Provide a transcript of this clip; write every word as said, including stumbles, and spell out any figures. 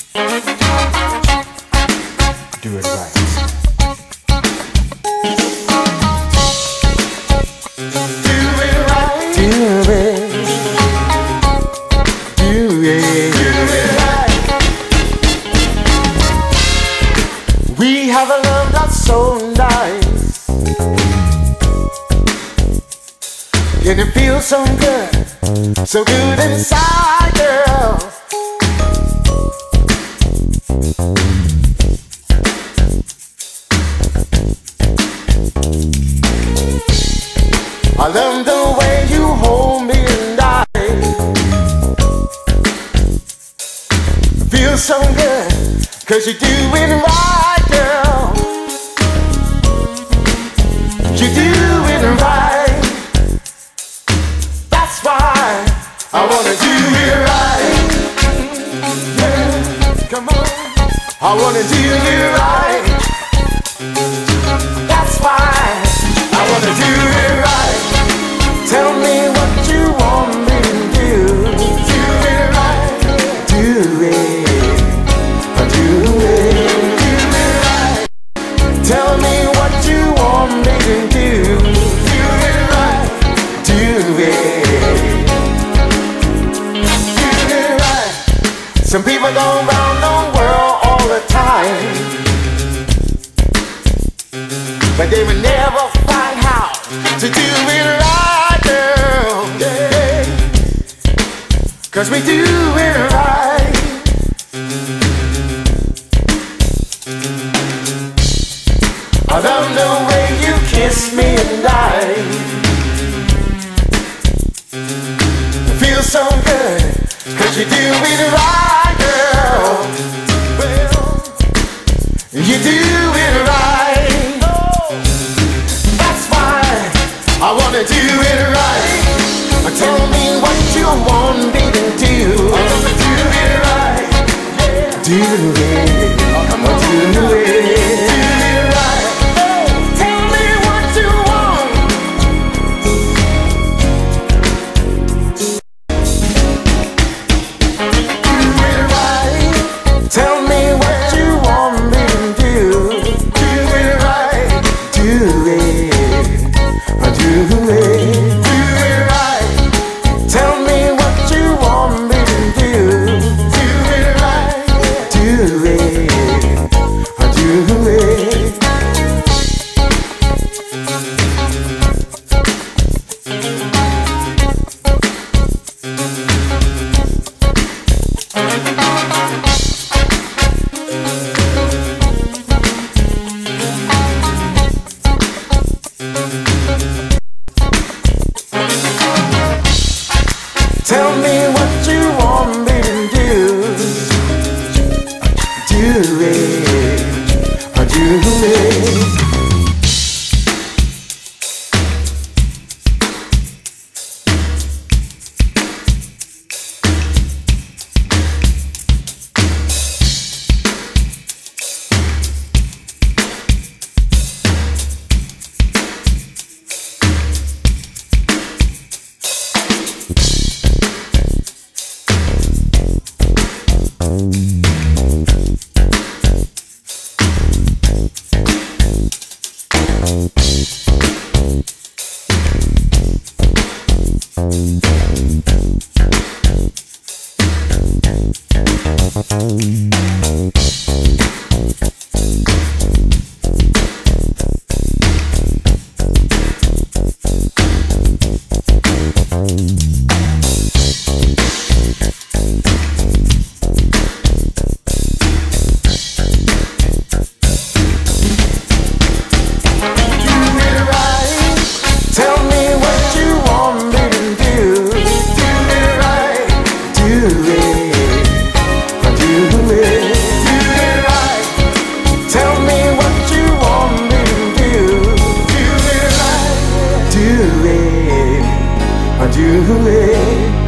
Do it right. Do it right. Do it. Do it. Do it right. We have a love that's so nice, and it feels so good, so good inside, girl. I love the way you hold me and I feel so good, 'cause you're doing right, girl. You're doing right. That's why I wanna do it right. Yeah, come on. I wanna do it right. That's why I wanna do it right. Tell me what you want me to do. Do it right. Do it. Do it. Do it right. Tell me what you want me to do. Do it right. Do it. Do it right. Some people go around the world all the time, but they will never find how to do it right, girl. Yeah. 'Cause we do it right. I love the way you kiss me and I feel so good, 'cause you do it right, girl. Well, you do it right. That's why I wanna do it right. Tell me what you want me to do. I wanna do it right. Yeah. Do it. Oh, come on. Do it. Do it right. Tell me what you want. Do it right. Tell me what you want me to do. Do it right. Do it. Do it. Do it right. Tell me what you want me to do. Do it right. Do it. Do it. Tell me what you want me to do. Do it. Do it. Do it.